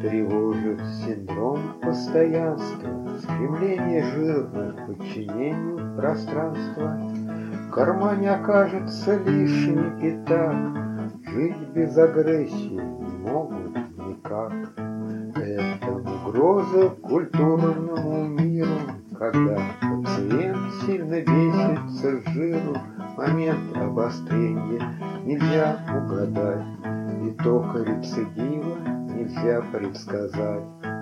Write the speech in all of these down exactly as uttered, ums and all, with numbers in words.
тревожит синдром постоянства, стремление жирных к подчинению пространства. В кармане окажется лишний пятак, жить без агрессии не могут никак. Это угроза культурному миру, когда пациент сильно бесится с жиру. Момент обострения нельзя угадать, итог рецидива нельзя предсказать.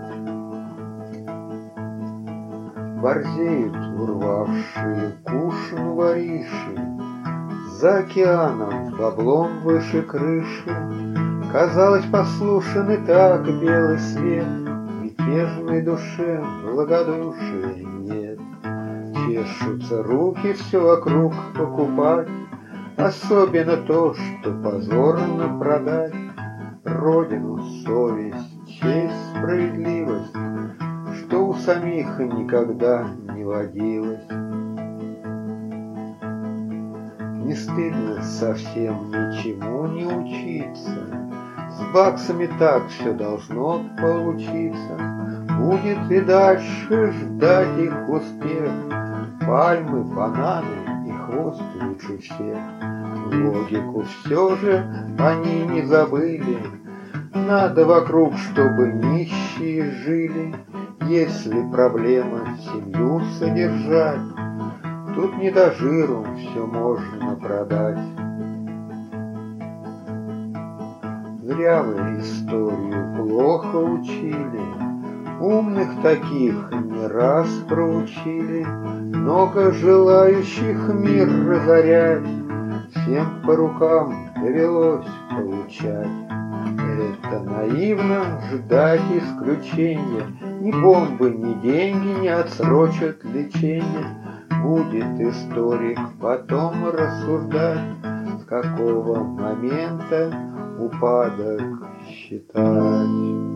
Борзеют урвавшие кушин вориши, за океаном баблом выше крыши. Казалось, послушен и так белый свет, мятежной душе благодушия нет. Чешутся руки все вокруг покупать, особенно то, что позорно продать. Родину, совесть, честь, справедливость, что у самих никогда не водилось. Не стыдно совсем ничему не учиться, с баксами так все должно получиться. Будет и дальше ждать их успех, пальмы, бананы и хвост лучше всех. Логику все же они не забыли, надо вокруг, чтобы нищие жили. Если проблема семью содержать, тут не до жиру все можно продать. Зря вы историю плохо учили, умных таких не раз проучили. Много желающих мир разорять, всем по рукам довелось получать. Это наивно ждать исключения, ни бомбы, ни деньги не отсрочат лечение. Будет историк потом рассуждать, с какого момента упадок считать.